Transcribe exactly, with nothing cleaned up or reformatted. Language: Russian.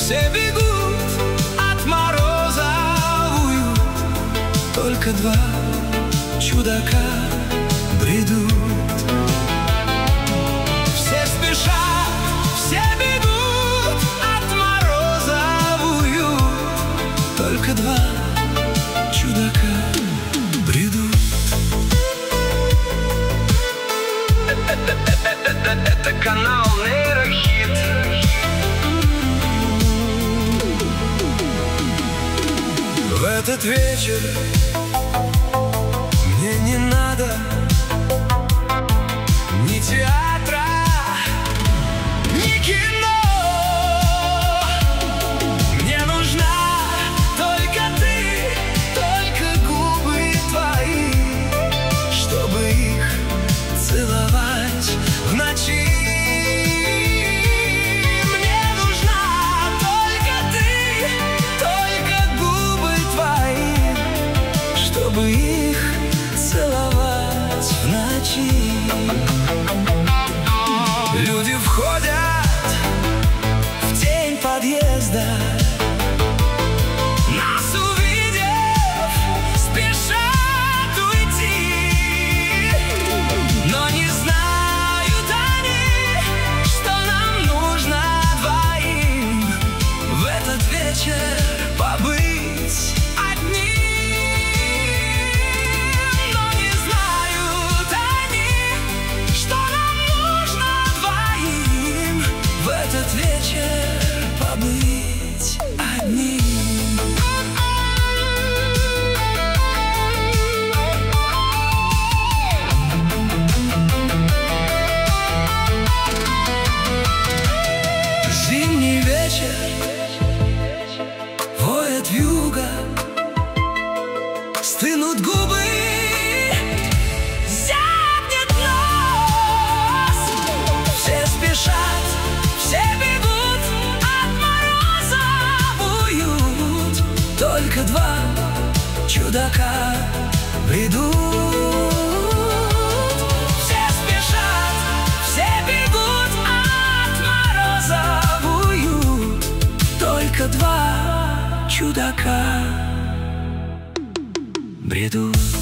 Все бегут от мороза в уют, только два чудака бредут. Все спешат, все бегут от мороза в уют, только два чудака бредут. Это канал Нейрохит. В этот вечер мне не надо ни театра, ни кино. Мне нужна только ты, только губы твои, чтобы их целовать в ночи. Мне нужна только ты, только губы твои, чтобы их целовать в ночи. Люди входят в тень подъезда, нас увидев, спешат уйти, но не знают они, что нам нужно двоим в этот вечер побыть одним. Но не знают они, что нам нужно двоим в этот вечер побыть одним. Зимний вечер, воет вьюга, стынут губы, зябнет нос. Все спешат, все бегут от мороза в уют, только два чудака бредут. Все спешат, все бегут от мороза в уют, только два чудака бредут.